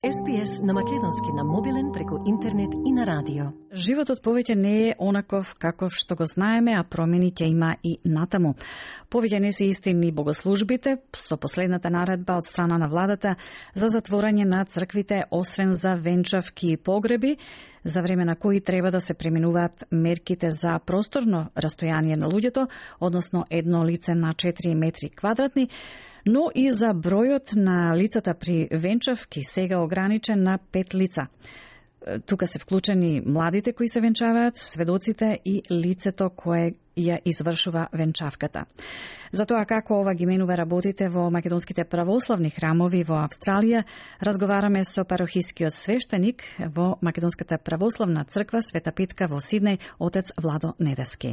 SPS на македонски на мобилен преку интернет и на радио. Животот повеќе не е онаков каков што го знаеме, а промени ќе има и натаму. Повеќе не се исти ни богослужбите, со последната наредба од страна на владата за затворање на црквите, освен за венчавки и погреби, за време на кои треба да се преминуваат мерките за просторно растојание на луѓето, односно едно лице на 4 метри квадратни, но и за бројот на лицата при венчавки сега ограничен на 5 лица. Тука се вклучени младите кои се венчаваат, сведоците и лицето кое ја извршува венчавката. За тоа како ова ги менува работите во македонските православни храмови во Австралија, разговараме со парохискиот свештеник во Македонската православна црква Света Петка во Сиднеј, отец Владо Недески.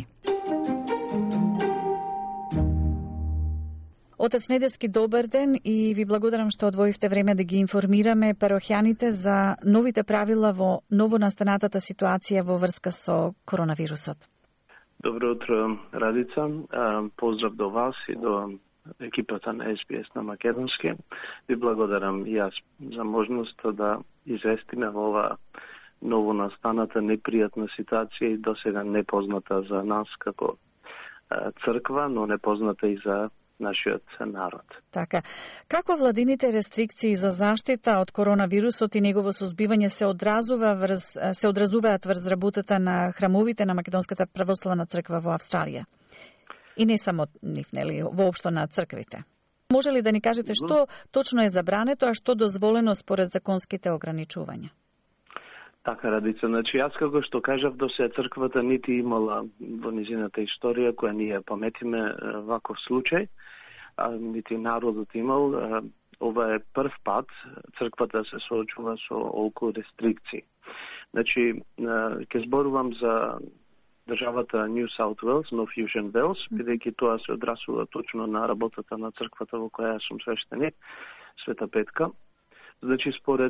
Отец Недески, добар ден и ви благодарам што одвоивте време да ги информираме парохјаните за новите правила во новонастанатата ситуација во врска со коронавирусот. Добро утро, Радица. Поздрав до вас и до екипата на SBS на македонски. Ви благодарам и јас за можноста да известиме ова новонастаната непријатна ситуација и досега непозната за нас како црква, но непозната и за нашиот народ. Така. Како владините рестрикции за заштита од коронавирусот и негово сузбивање се одразуваат врз работата на храмовите на Македонската православна црква во Австралија? И не само нив, нели, воопшто на црквите. Може ли да ни кажете што точно е забрането, а што дозволено според законските ограничувања? Така, Радица, значи јас како што кажав, до сега црквата нити имала во низината историја која ние паметиме ваков случај, нити народот имал. Ова е прв пат црквата се соочува со олку рестрикции. Значи, ќе зборувам за државата New South Wales, North Fusion Wales, бидејќи тоа се одрасува точно на работата на црквата во која сум свештеник, Света Петка. Значи, според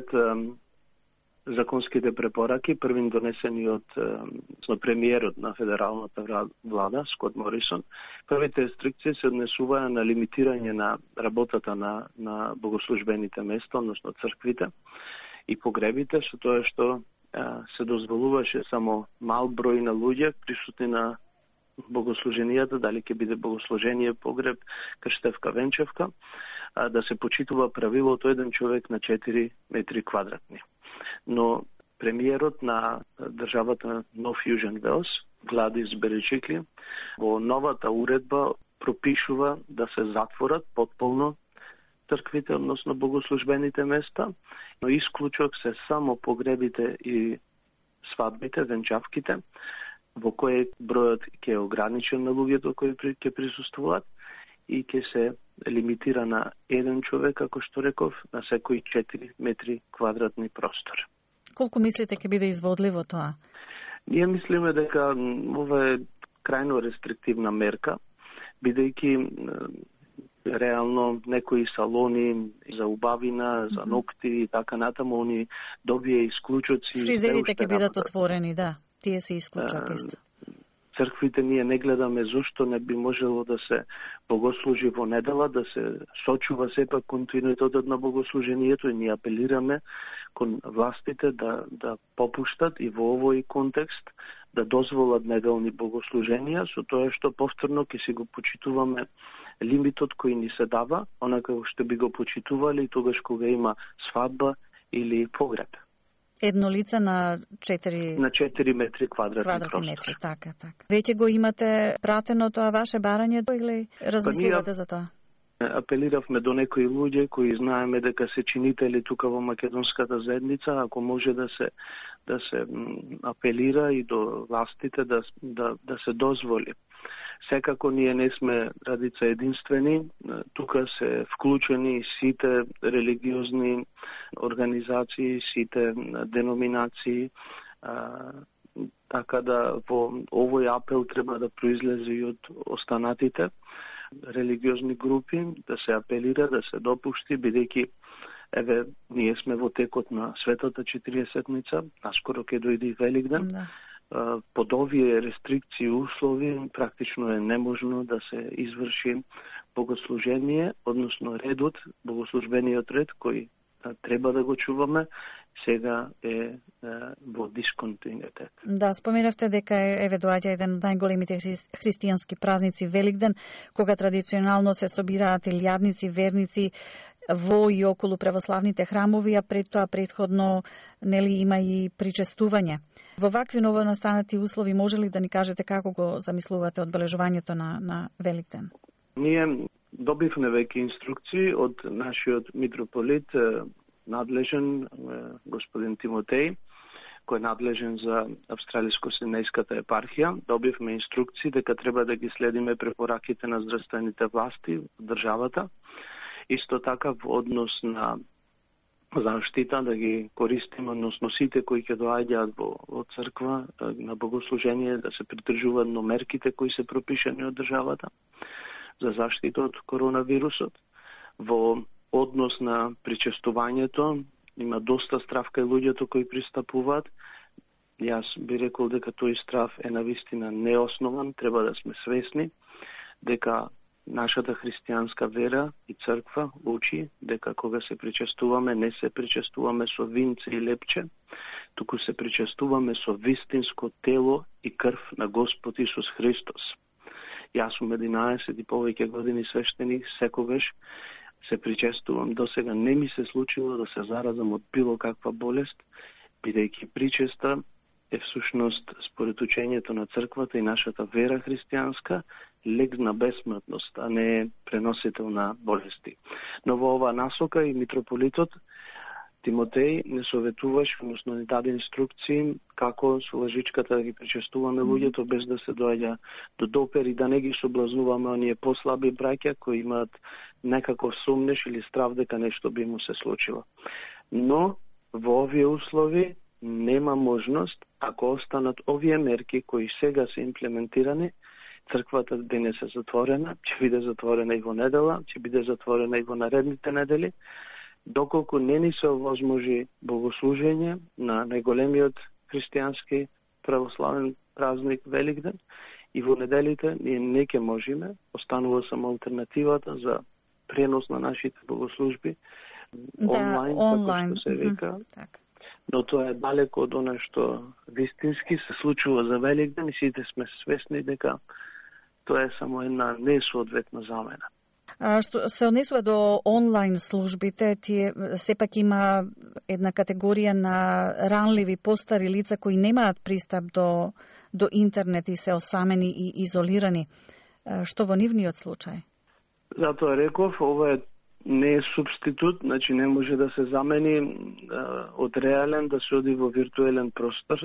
законските препораки, првин донесени од премиерот на федералната влада, Скот Морисон, првите рестрикции се однесуваа на лимитирање на работата на богослужбените места, односно црквите и погребите, со тоа што се дозволуваше само мал број на луѓе присутни на богослуженијата, дали ќе биде богослужение, погреб, крштевка, венчевка, да се почитува правилото еден човек на 4 метри квадратни. Но премиерот на државата North Fusion Wales, Гладис Береджикли, во новата уредба пропишува да се затворат потполно црквите, односно богослужбените места, но исклучок се само погребите и свадбите, венчавките, во кој бројот ќе е ограничен на луѓето кои ќе присуствуваат и ќе се лимитира на еден човек, како што реков, на секој 4 метри квадратни простор. Колку мислите ќе биде изводливо тоа? Ние мислиме дека ова е крајно рестриктивна мерка, бидејќи реално некои салони за убавина, за ногти и така натаму, они добија исклучоци. Фризерите ќе бидат отворени, да. Тие се исклучат исто. Црквите ние не гледаме зошто не би можело да се богослужи во недела, да се сочува сепак континуитетот на богослужението и ние апелираме кон властите да попуштат и во овој контекст да дозволат неделни богослуженија, со тоа што повторно ќе си го почитуваме лимитот кој ни се дава, онака што би го почитували тогаш кога има свадба или погреб. Едно лице на 4 метри квадратни метри, така. Веќе го имате пратено тоа ваше барање или размислувате за тоа? Апелиравме до некои луѓе кои знаеме дека се чинители тука во македонската заедница, ако може да се апелира и до властите да се дозволи. Секако ние не сме, Радица, единствени, тука се вклучени сите религиозни организации, сите деноминации, така да во овој апел треба да произлезе и од останатите религиозни групи, да се апелира, да се допушти, бидејќи еве ние сме во текот на Светата 40-ница, наскоро ќе дојде и Великден. Да. Под овие рестрикции и услови практично е неможно да се изврши богослужение, односно редот, богослужбениот ред кој треба да го чуваме, сега е во дисконтинуитет. Да, споменавте дека еве доаѓа еден од најголемите христијански празници Великден, кога традиционално се собираат илјадници верници во и околу православните храмови, а пред тоа претходно има и причестување. Во вакви новонастанати услови може ли да ни кажете како го замислувате одбележувањето на Великден? Ние добивме веќе инструкции од нашиот митрополит, надлежен господин Тимотеј, кој е надлежен за Австралиско-Сиднејската епархија. Добивме инструкции дека треба да ги следиме препораките на здравствените власти од државата. Исто така во однос на заштита да ги користиме, односно сите кои ќе доаѓаат во црква на богослужение да се придржуваат на мерките кои се пропишани од државата за заштита од коронавирусот. Во однос на причестувањето има доста страв кај луѓето кои пристапуваат. Јас би рекол дека тој страв е навистина неоснован, треба да сме свесни дека нашата христијанска вера и црква учи дека кога се причестуваме, не се причестуваме со винце и лепче, туку се причестуваме со вистинско тело и крв на Господ Исус Христос. Јас сум 11 и повеќе години свештеник, секогаш се причестувам. До сега не ми се случило да се заразам од било каква болест, бидејќи причеста е всушност според учењето на црквата и нашата вера христијанска лек на бесмртност, а не преносител на болести. Но во оваа насока и митрополитот Тимотеј не советуваш, односно ни даде инструкции како со лъжичката да ги причестуваме луѓето без да се доаѓа до допер и да не ги соблазнуваме оние послаби браќа кои имаат некаков сумнеш или страв дека нешто би му се случило. Но во овие услови нема можност, ако останат овие мерки кои сега се имплементирани, црквата денес е затворена, ќе биде затворена и во недела, ќе биде затворена и во наредните недели, доколку не ни се овозможи богослужење на најголемиот христијански православен празник Великден, и во неделите ние не ќе можеме, останува само алтернативата за пренос на нашите богослужби онлайн, како што се вика. Но тоа е далеко од оно што вистински се случува за Великден и сите сме свесни дека тоа е само една несоодветна замена. Што се однесува до онлайн службите, тие сепак има една категорија на ранливи постари лица кои немаат пристап до интернет и се осамени и изолирани. Што во нивниот случај? Затоа реков, ова не е субститут, значи не може да се замени од реален да се оди во виртуелен простор.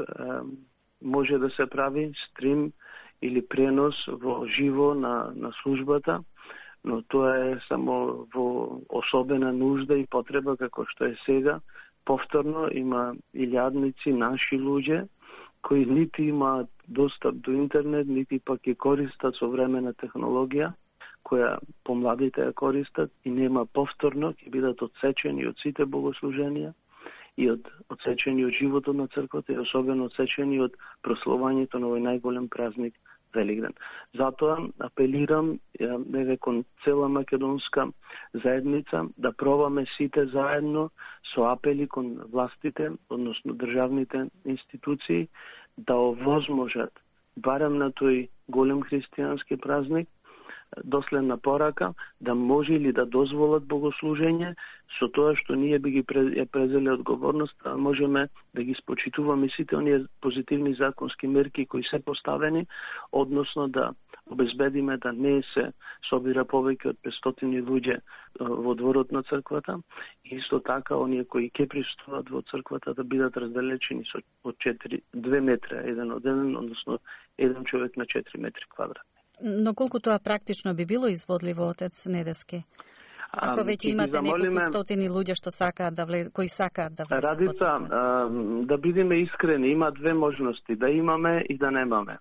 Може да се прави стрим или пренос во живо на службата, но тоа е само во особена нужда и потреба како што е сега. Повторно има илјадници наши луѓе кои нити имаат достап до интернет, нити пак ја користат современа технологија, која помладите ја користат и нема повторно, ќе бидат отсечени од сите богослуженија и отсечени од животот на црквата и особено отсечени од прославувањето на овој најголем празник Великден. Затоа апелирам кон цела македонска заедница да пробаме сите заедно со апели кон властите, односно државните институции, да овозможат барем на тој голем христијански празник доследна порака да може или да дозволат богослужење со тоа што ние би ги презели одговорност, а можеме да ги спочитуваме сите оние позитивни законски мерки кои се поставени, односно да обезбедиме да не се собира повеќе од 500 луѓе во дворот на црквата и исто така оние кои ќе присуствуваат во црквата да бидат разделечени од 2 метра еден од еден, односно еден човек на 4 метри квадратни. Но колку тоа практично би било изводливо, отец Недески? Ако веќе имате неколку стотини луѓе што сакаат да кои сакаат да влезат. Радица, да бидеме искрени, има две можности, да имаме и да немаме.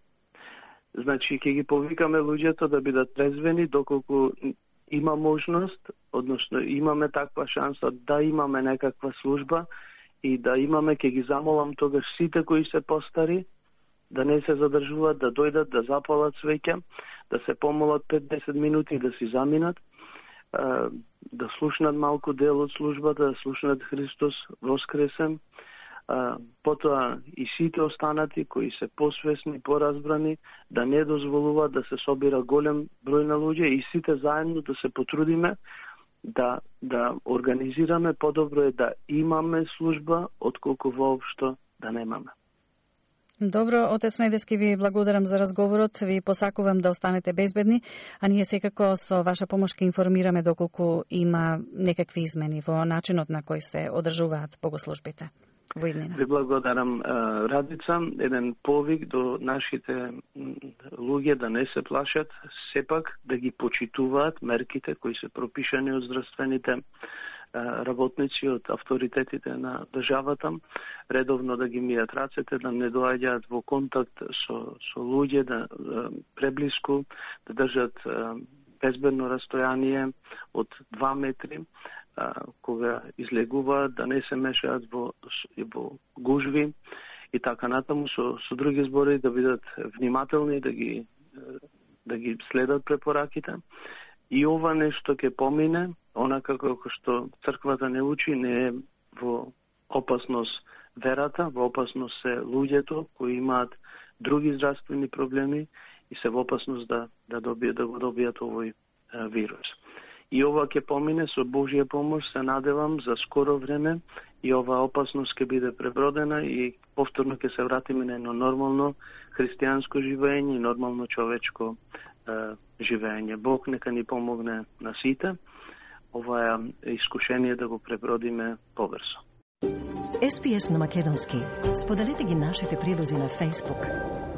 Значи, ќе ги повикаме луѓето да бидат трезвени доколку има можност, односно имаме таква шанса да имаме некаква служба и да имаме, ќе ги замолам тогаш сите кои се постари, да не се задржуваат, да дојдат, да запалат свеќа, да се помолат 5-10 минути и да си заминат. да слушнат малку дел од службата, да слушнат Христос воскресен. Потоа и сите останати кои се посвесни, поразбрани, да не дозволуваат да се собира голем број на луѓе и сите заедно да се потрудиме да организираме. Подобро е да имаме служба, отколку воопшто да немаме. Добро, отец Најдески, ви благодарам за разговорот, ви посакувам да останете безбедни, а ние секако со ваша помош ќе информираме доколку има некакви измени во начинот на кој се одржуваат богослужбите. Ви благодарам, Радица. Еден повик до нашите луѓе да не се плашат, сепак да ги почитуваат мерките кои се пропишани од здравствените работници, од авторитетите на државата, редовно да ги мијат рацете, да не доаѓаат во контакт со луѓе, да преблиску, да држат безбедно растојание од 2 метри, кога излегуваат, да не се мешаат во гужви и така натаму, со други збори да бидат внимателни, да ги следат препораките. И ова нешто ќе помине, онака како што црквата не учи, не е во опасност верата, во опасност се луѓето кои имаат други здравствени проблеми и се во опасност да го добијат овој вирус. И ова ќе помине со Божја помош, се надевам за скоро време и оваа опасност ќе биде пребродена и повторно ќе се вратиме на едно нормално христијанско живење и нормално човечко живење. Бог нека ни помогне на сите ова е искушение да го пребродиме побрзо. SPS на македонски. Споделете ги нашите прилози на Facebook.